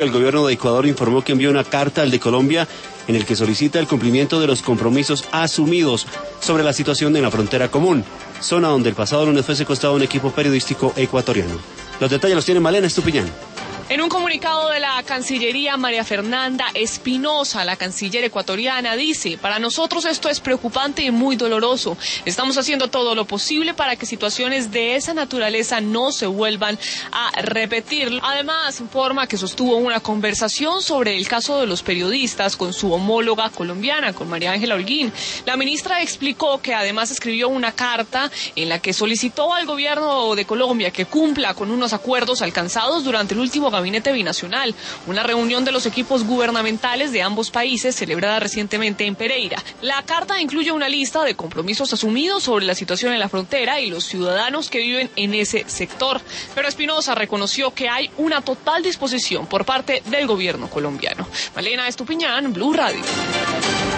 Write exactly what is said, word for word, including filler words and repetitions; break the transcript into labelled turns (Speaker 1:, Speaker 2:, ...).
Speaker 1: El gobierno de Ecuador informó que envió una carta al de Colombia en el que solicita el cumplimiento de los compromisos asumidos sobre la situación en la frontera común, zona donde el pasado lunes fue secuestrado un equipo periodístico ecuatoriano. Los detalles los tiene Malena Estupiñán.
Speaker 2: En un comunicado de la Cancillería, María Fernanda Espinosa, la canciller ecuatoriana, dice: para nosotros esto es preocupante y muy doloroso. Estamos haciendo todo lo posible para que situaciones de esa naturaleza no se vuelvan a repetir. Además, informa que sostuvo una conversación sobre el caso de los periodistas con su homóloga colombiana, con María Ángela Holguín. La ministra explicó que además escribió una carta en la que solicitó al gobierno de Colombia que cumpla con unos acuerdos alcanzados durante el último gabinete binacional, una reunión de los equipos gubernamentales de ambos países celebrada recientemente en Pereira. La carta incluye una lista de compromisos asumidos sobre la situación en la frontera y los ciudadanos que viven en ese sector. Pero Espinosa reconoció que hay una total disposición por parte del gobierno colombiano. Malena Estupiñán, Blue Radio.